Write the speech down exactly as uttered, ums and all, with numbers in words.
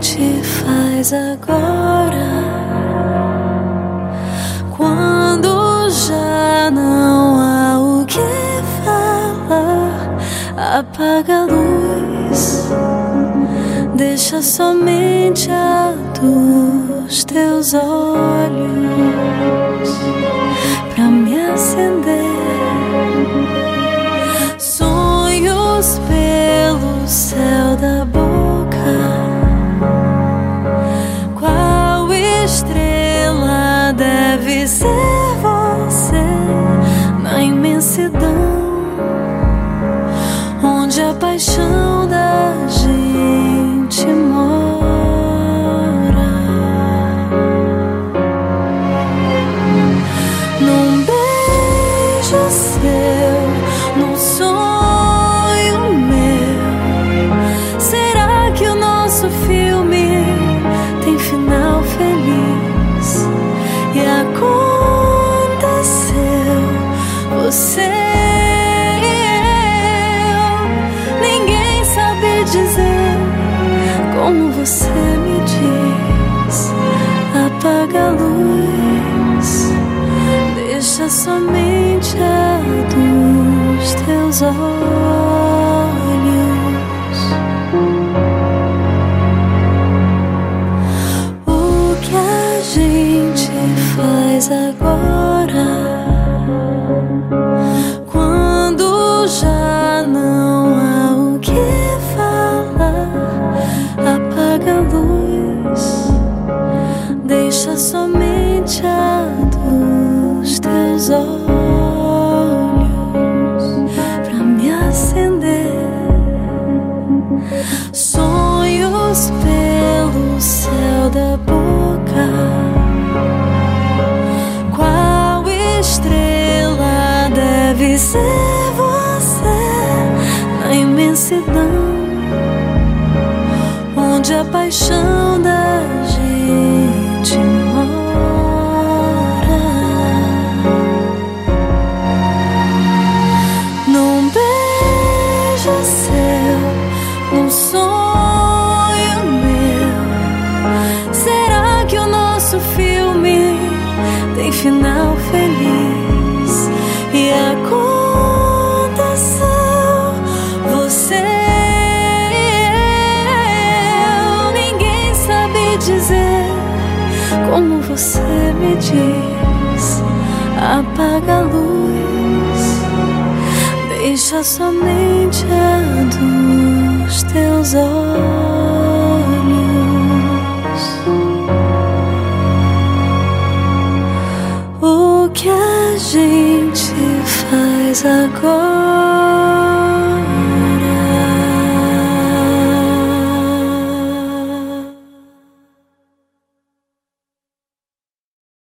gente faz agora, quando já não há o que falar? Apaga a luz, deixa somente a dos teus olhos pra me acender. Sonhos pelo céu da boca, qual estrela deve ser você na imensidão onde a paixão da gente mora? Num beijo seu, num sonho meu, será que o nosso filme tem final feliz? E aconteceu, você e eu, ninguém sabe dizer como você me diz. Apaga a luz, deixa somente a dos teus olhos. O que a gente faz agora, quando já não há o que falar? Apaga a luz, deixa somente a dos teus olhos pra me acender. Sonhos pelo céu da boca, qual estrela deve ser você na imensidão onde a paixão da gente mora? Num beijo seu, num sonho meu, será que o nosso filme tem final feliz? E aconteceu, você e eu, ninguém sabe dizer como você me diz. Apaga a luz, deixa somente a dos teus olhos. O que a gente faz agora,